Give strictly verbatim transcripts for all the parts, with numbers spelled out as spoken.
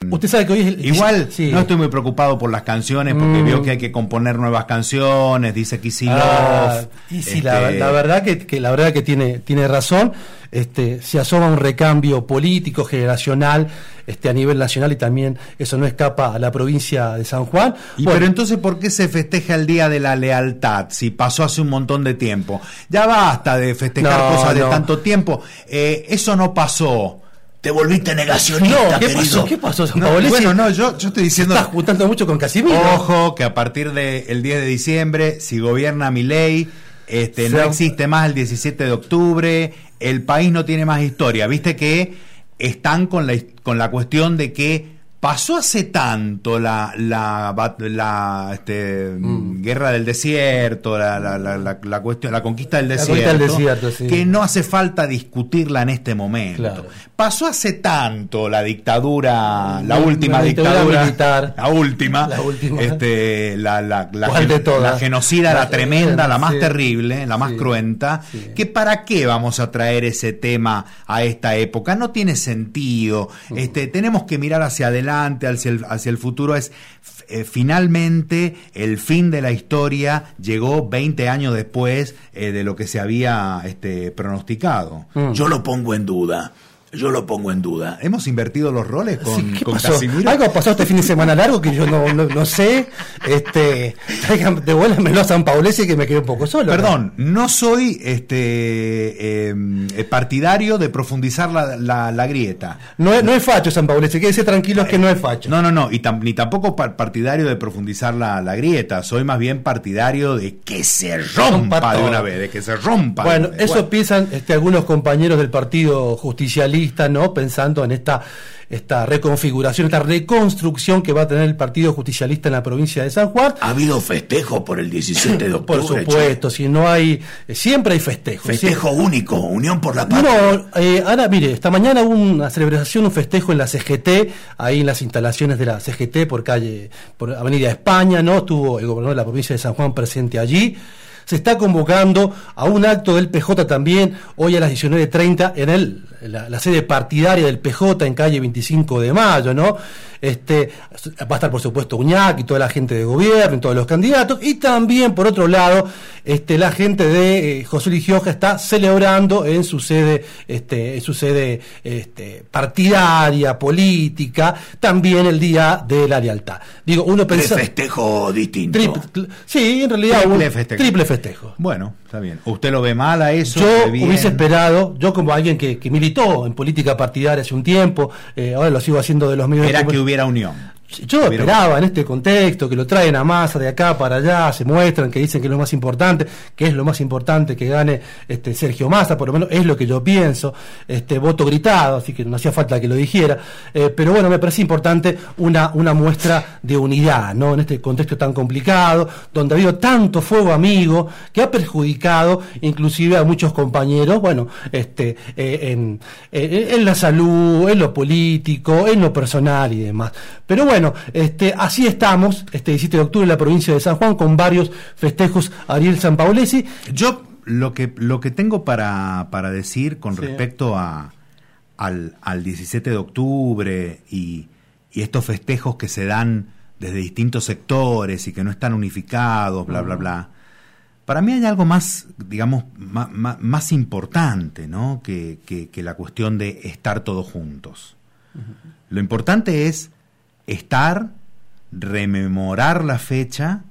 Usted sabe que hoy es el... Igual sí. no estoy muy preocupado por las canciones porque mm. veo que hay que componer nuevas canciones, dice Kicillof. Ah, y sí, este... la, la verdad que, que la verdad que tiene, tiene razón. Este, se asoma un recambio político, generacional, este, a nivel nacional, y también eso no escapa a la provincia de San Juan. Y bueno, pero entonces, ¿por qué se festeja el Día de la Lealtad si pasó hace un montón de tiempo? Ya basta de festejar no, cosas de no. tanto tiempo. Eh, eso no pasó. Te volviste negacionista, no, ¿qué querido? pasó? ¿Qué pasó, San no, Paolo? Bueno, no, yo, yo estoy diciendo... Estás juntando mucho con Casimiro. Ojo, que a partir del diez de diciembre, si gobierna Milei, este, no existe más el diecisiete de octubre, el país no tiene más historia. Viste que están con la, con la cuestión de que pasó hace tanto la la, la este, mm. guerra del desierto, la, la, la, la, la cuestión, la conquista del desierto, la conquista del desierto sí. que no hace falta discutirla en este momento. Claro. Pasó hace tanto la dictadura, la, la última la dictadura, militar, la última, la última, este, la, la, la, gen, de la genocida, la, la tremenda, la más sí. terrible, la más sí. cruenta, sí. que para qué vamos a traer ese tema a esta época, no tiene sentido. Uh-huh. Este, tenemos que mirar hacia adelante, hacia el, hacia el futuro. Es eh, finalmente el fin de la historia llegó veinte años después eh, de lo que se había este, pronosticado. Mm. Yo lo pongo en duda. Yo lo pongo en duda. Hemos invertido los roles con, sí, con pasó? Casimiro. Algo pasó este fin de semana largo que yo no, no, no sé. Este, devuélvemelo a San Paulesi que me quedé un poco solo. Perdón, no, no soy este eh, partidario de profundizar la, la, la grieta. No es, no es facho San Paulesi, quédese tranquilos que no es facho. No, no, no, y tam, ni tampoco partidario de profundizar la, la grieta. Soy más bien partidario de que se rompa, rompa de una vez, de que se rompa. Bueno, eso bueno. piensan este, algunos compañeros del Partido Justicialista, ¿no? Pensando en esta, esta reconfiguración, esta reconstrucción que va a tener el Partido Justicialista en la provincia de San Juan. ¿Ha habido festejo por el diecisiete de octubre? Por supuesto, che. si no hay, siempre hay festejo. Festejo siempre. único, Unión por la Patria. No, eh, ahora mire, esta mañana hubo una celebración, un festejo en la C G T, ahí en las instalaciones de la C G T por calle, por Avenida España, ¿no? Estuvo el gobernador de la provincia de San Juan presente allí. Se está convocando a un acto del P J también, hoy a las diecinueve treinta, en el, la, la sede partidaria del P J en calle veinticinco de mayo, ¿no? Este, va a estar por supuesto Uñac y toda la gente de gobierno y todos los candidatos, y también por otro lado este, la gente de eh, José Luis Gioja está celebrando en su sede este, en su sede este, partidaria, política, también el Día de la Lealtad. Digo, uno pensa, festejo distinto. Triple, sí, en realidad triple un, festejo. triple festejo. Bueno, está bien. ¿Usted lo ve mal a eso? Yo hubiese esperado, yo como alguien que, que militó en política partidaria hace un tiempo, eh, ahora lo sigo haciendo de los medios. Era que hubiera unión. Yo esperaba en este contexto que lo traen a Massa de acá para allá, se muestran, que dicen que es lo más importante, que es lo más importante que gane este Sergio Massa, por lo menos es lo que yo pienso, este voto gritado, así que no hacía falta que lo dijera, eh, pero bueno, me parece importante una, una muestra de unidad, ¿no? En este contexto tan complicado, donde ha habido tanto fuego amigo que ha perjudicado inclusive a muchos compañeros, bueno, este eh, en, en, en la salud, en lo político, en lo personal y demás. Pero bueno, Bueno, este, así estamos, este diecisiete de octubre en la provincia de San Juan, con varios festejos. Ariel San Paulesi. Yo lo que lo que tengo para, para decir con sí. respecto a al, al diecisiete de octubre y, y estos festejos que se dan desde distintos sectores y que no están unificados, bla, uh-huh. bla, bla. Para mí hay algo más, digamos, más, más, más importante, ¿no? Que, que, que la cuestión de estar todos juntos. Uh-huh. Lo importante es estar, rememorar la fecha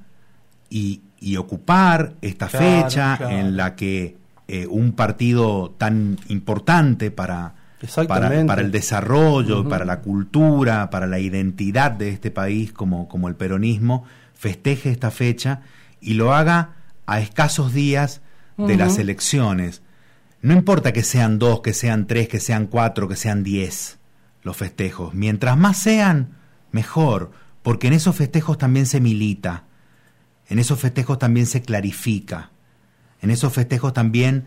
y, y ocupar esta claro, fecha claro. en la que eh, un partido tan importante para, para, para el desarrollo, uh-huh. para la cultura, para la identidad de este país como, como el peronismo, festeje esta fecha y lo haga a escasos días de uh-huh. las elecciones. No importa que sean dos, que sean tres, que sean cuatro, que sean diez los festejos. Mientras más sean, mejor, porque en esos festejos también se milita, en esos festejos también se clarifica, en esos festejos también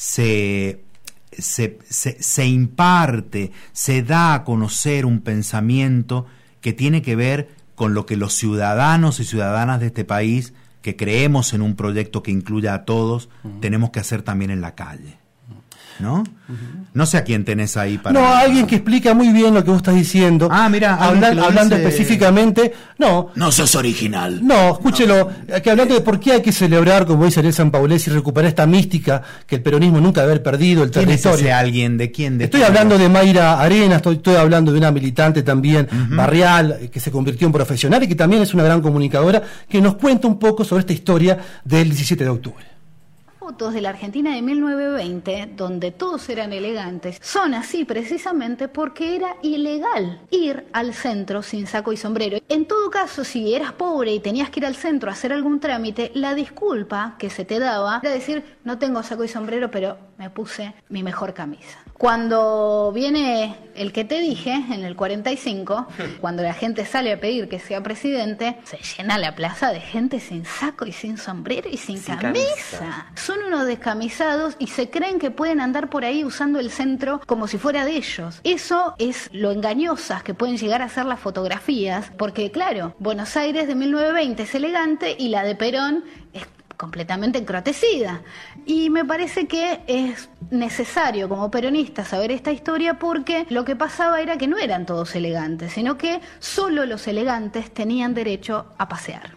se, se, se, se imparte, se da a conocer un pensamiento que tiene que ver con lo que los ciudadanos y ciudadanas de este país, que creemos en un proyecto que incluya a todos, uh-huh. tenemos que hacer también en la calle. ¿no? Uh-huh. No sé a quién tenés ahí para... No, alguien que explica muy bien lo que vos estás diciendo. Ah, mira, Habla, hablando dice... específicamente... No, no sos original. No, escúchelo, no. Que hablando de por qué hay que celebrar, como dice Ariel Sanpaulés, y recuperar esta mística que el peronismo nunca debe haber perdido, el ¿Quién territorio. Es ese alguien? ¿De quién? De estoy todo? hablando de Mayra Arenas, estoy, estoy hablando de una militante también uh-huh. barrial, que se convirtió en profesional y que también es una gran comunicadora, que nos cuenta un poco sobre esta historia del diecisiete de octubre. Fotos de la Argentina de mil novecientos veinte, donde todos eran elegantes, son así precisamente porque era ilegal ir al centro sin saco y sombrero. En todo caso, si eras pobre y tenías que ir al centro a hacer algún trámite, la disculpa que se te daba era decir, no tengo saco y sombrero, pero me puse mi mejor camisa. Cuando viene el que te dije, en el cuarenta y cinco, cuando la gente sale a pedir que sea presidente, se llena la plaza de gente sin saco y sin sombrero y sin, sin camisa. camisa. Son unos descamisados y se creen que pueden andar por ahí usando el centro como si fuera de ellos. Eso es lo engañosas que pueden llegar a ser las fotografías, porque claro, Buenos Aires de mil novecientos veinte es elegante y la de Perón es completamente encrotecida. Y me parece que es necesario como peronista saber esta historia, porque lo que pasaba era que no eran todos elegantes, sino que solo los elegantes tenían derecho a pasear.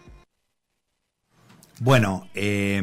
Bueno, eh,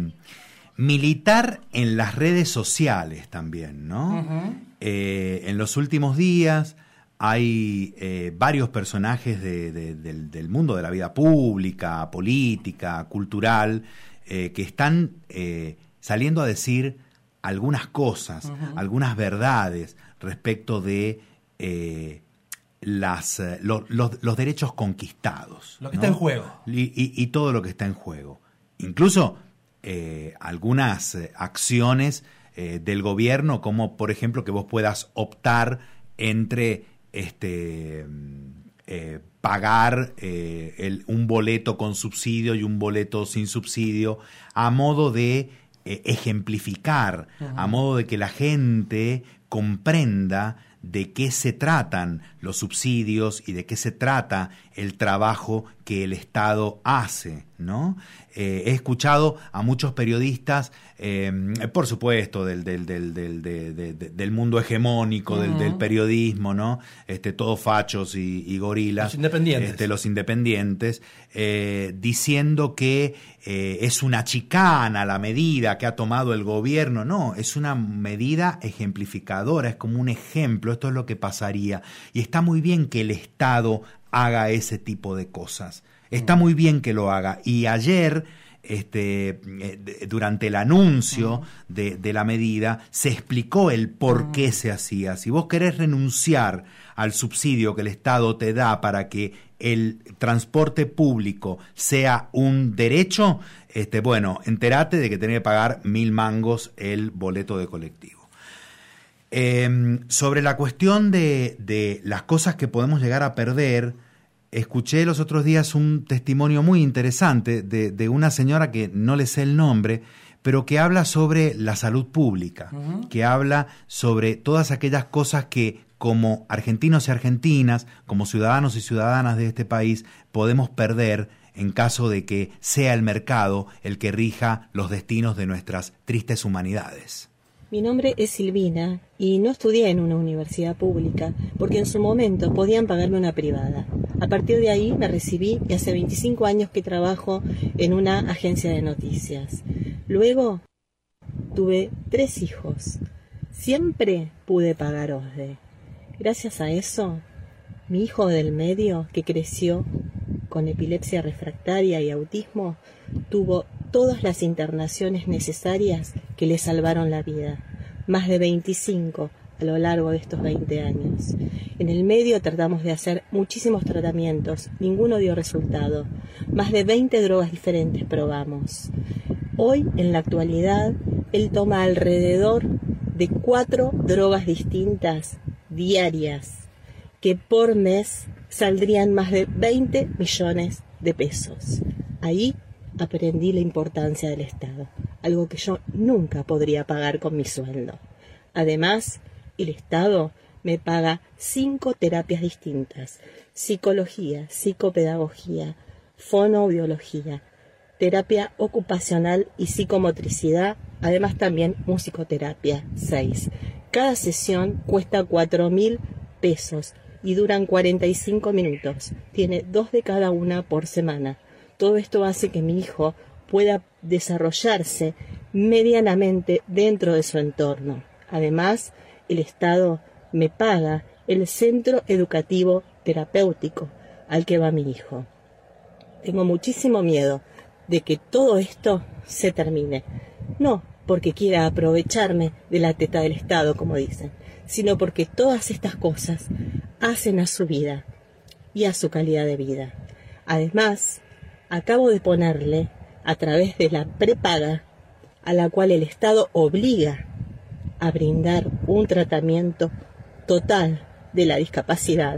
militar en las redes sociales también, ¿no? Uh-huh. Eh, en los últimos días hay eh, varios personajes de, de, del, del mundo de la vida pública, política, cultural, eh, que están eh, saliendo a decir algunas cosas, uh-huh. algunas verdades respecto de eh, las, eh, lo, los, los derechos conquistados. Lo que ¿no? está en juego. Y, y, y todo lo que está en juego. Incluso eh, algunas eh, acciones eh, del gobierno, como por ejemplo que vos puedas optar entre... este eh, pagar eh, el, un boleto con subsidio y un boleto sin subsidio, a modo de eh, ejemplificar, uh-huh. a modo de que la gente comprenda de qué se tratan los subsidios y de qué se trata el trabajo que el Estado hace, ¿no? Eh, he escuchado a muchos periodistas, eh, por supuesto, del, del, del, del, del, del, del mundo hegemónico, uh-huh. del, del periodismo, ¿no? Este, todos fachos y, y gorilas. Los independientes. Este, los independientes, eh, diciendo que eh, es una chicana la medida que ha tomado el gobierno. No, es una medida ejemplificadora, es como un ejemplo, esto es lo que pasaría. Y está muy bien que el Estado haga ese tipo de cosas. Está muy bien que lo haga. Y ayer, este, durante el anuncio de, de la medida, se explicó el por qué se hacía. Si vos querés renunciar al subsidio que el Estado te da para que el transporte público sea un derecho, este, bueno, entérate de que tenés que pagar mil mangos el boleto de colectivo. Eh, sobre la cuestión de, de las cosas que podemos llegar a perder, escuché los otros días un testimonio muy interesante de, de una señora que no le sé el nombre, pero que habla sobre la salud pública, uh-huh. que habla sobre todas aquellas cosas que como argentinos y argentinas, como ciudadanos y ciudadanas de este país, podemos perder en caso de que sea el mercado el que rija los destinos de nuestras tristes humanidades. Mi nombre es Silvina y no estudié en una universidad pública porque en su momento podían pagarme una privada. A partir de ahí me recibí y hace veinticinco años que trabajo en una agencia de noticias. Luego tuve tres hijos. Siempre pude pagar O S D E. Gracias a eso, mi hijo del medio, que creció con epilepsia refractaria y autismo, tuvo todas las internaciones necesarias que le salvaron la vida, más de veinticinco a lo largo de estos veinte años. En el medio tratamos de hacer muchísimos tratamientos, ninguno dio resultado, más de veinte drogas diferentes probamos. Hoy, en la actualidad, él toma alrededor de cuatro drogas distintas diarias, que por mes saldrían más de veinte millones de pesos. Ahí aprendí la importancia del Estado, algo que yo nunca podría pagar con mi sueldo. Además, el Estado me paga cinco terapias distintas: psicología, psicopedagogía, fonoaudiología, terapia ocupacional y psicomotricidad Además también musicoterapia, seis. Cada sesión cuesta cuatro mil pesos y duran cuarenta y cinco minutos. Tiene dos de cada una por semana. Todo esto hace que mi hijo pueda desarrollarse medianamente dentro de su entorno. Además, el Estado me paga el centro educativo terapéutico al que va mi hijo. Tengo muchísimo miedo de que todo esto se termine. No porque quiera aprovecharme de la teta del Estado, como dicen, sino porque todas estas cosas hacen a su vida y a su calidad de vida. Además, acabo de ponerle, a través de la prepaga, a la cual el Estado obliga a brindar un tratamiento total de la discapacidad,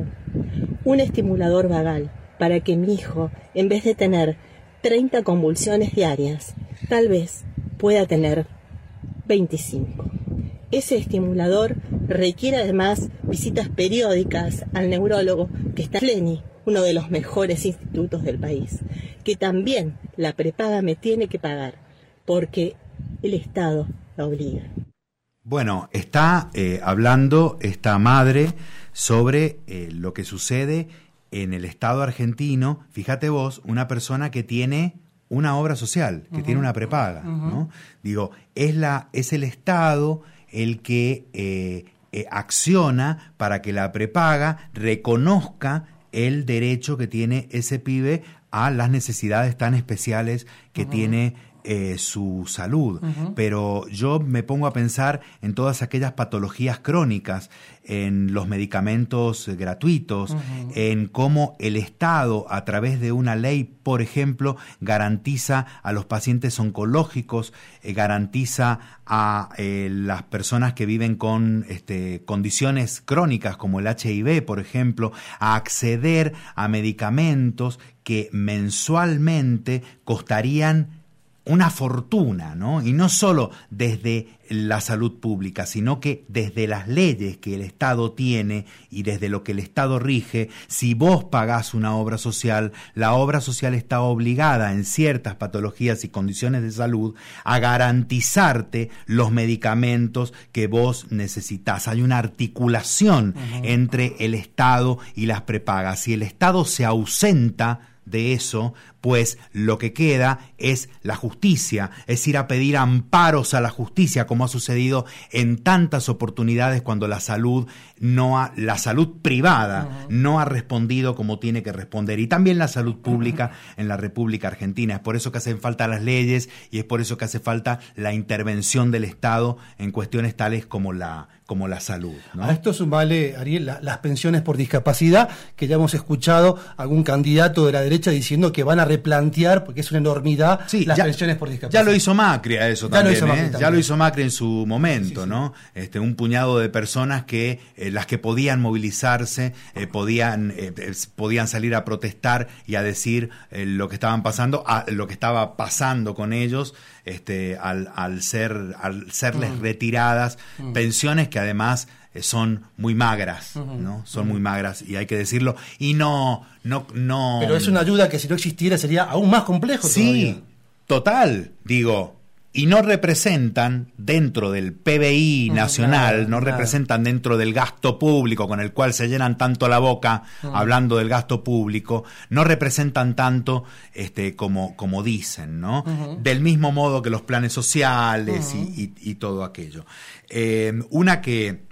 un estimulador vagal para que mi hijo, en vez de tener treinta convulsiones diarias, tal vez pueda tener veinticinco. Ese estimulador requiere además visitas periódicas al neurólogo que está en Fleni, uno de los mejores institutos del país, que también la prepaga me tiene que pagar, porque el Estado la obliga. Bueno, está eh, hablando esta madre sobre eh, lo que sucede en el Estado argentino. Fíjate vos, una persona que tiene una obra social, que uh-huh. tiene una prepaga, uh-huh. ¿no? Digo, es, la, es el Estado el que eh, eh, acciona para que la prepaga reconozca el derecho que tiene ese pibe a las necesidades tan especiales que uh-huh. tiene eh, su salud. Uh-huh. Pero yo me pongo a pensar en todas aquellas patologías crónicas, en los medicamentos gratuitos, uh-huh. en cómo el Estado, a través de una ley, por ejemplo, garantiza a los pacientes oncológicos, eh, garantiza a eh, las personas que viven con este, condiciones crónicas como el H I V, por ejemplo, a acceder a medicamentos que mensualmente costarían una fortuna, ¿no? Y no solo desde la salud pública, sino que desde las leyes que el Estado tiene y desde lo que el Estado rige. Si vos pagás una obra social, la obra social está obligada en ciertas patologías y condiciones de salud a garantizarte los medicamentos que vos necesitás. Hay una articulación uh-huh. entre el Estado y las prepagas. Si el Estado se ausenta de eso, pues lo que queda es la justicia, es ir a pedir amparos a la justicia, como ha sucedido en tantas oportunidades cuando la salud no ha, la salud privada uh-huh. no ha respondido como tiene que responder, y también la salud pública uh-huh. en la República Argentina. Es por eso que hacen falta las leyes y es por eso que hace falta la intervención del Estado en cuestiones tales como la como la salud, ¿no? A esto sumale, Ariel, la, las pensiones por discapacidad, que ya hemos escuchado algún candidato de la derecha diciendo que van a replantear, porque es una enormidad, sí, las ya, pensiones por discapacidad. Ya lo hizo Macri a eso también, ya lo hizo, ¿eh? Ya lo hizo Macri en su momento, sí, sí. ¿no? Este, un puñado de personas que, eh, las que podían movilizarse, eh, podían, eh, podían salir a protestar y a decir eh, lo que estaban pasando, a, lo que estaba pasando con ellos, este, al, al ser, al serles mm. retiradas mm. pensiones que además eh, son muy magras, uh-huh. ¿no? Son uh-huh. muy magras, y hay que decirlo, y no, no, no. Pero es una ayuda que si no existiera sería aún más complejo. Sí, todavía. Total, digo, y no representan dentro del P B I nacional, nada, no nada. representan dentro del gasto público con el cual se llenan tanto la boca uh-huh. hablando del gasto público, no representan tanto este como, como dicen, ¿no? Uh-huh. Del mismo modo que los planes sociales uh-huh. y, y, y todo aquello. Eh, una que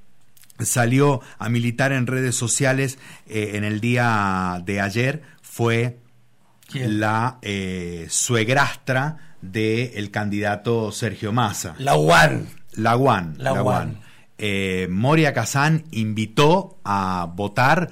salió a militar en redes sociales eh, en el día de ayer fue ¿Quién? la eh, suegrastra del candidato Sergio Massa. La UAN. La UAN. La, la UAN. Eh, Moria Kazán invitó a votar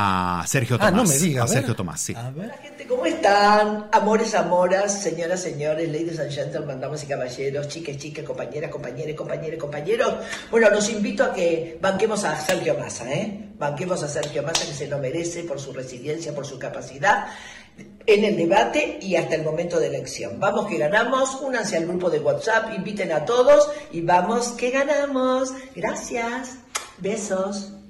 a Sergio Tomás. Ah, no me diga, a, a Sergio Tomás, sí. A ver. Hola, gente, ¿cómo están? Amores, amoras, señoras, señores, ladies and gentlemen, damas y caballeros, chiques, chicas, compañeras, compañeros, compañeros, compañeros. Bueno, los invito a que banquemos a Sergio Massa, ¿eh? Banquemos a Sergio Massa, que se lo merece por su resiliencia, por su capacidad en el debate y hasta el momento de elección. Vamos que ganamos, únanse al grupo de WhatsApp, inviten a todos y vamos que ganamos. Gracias, besos.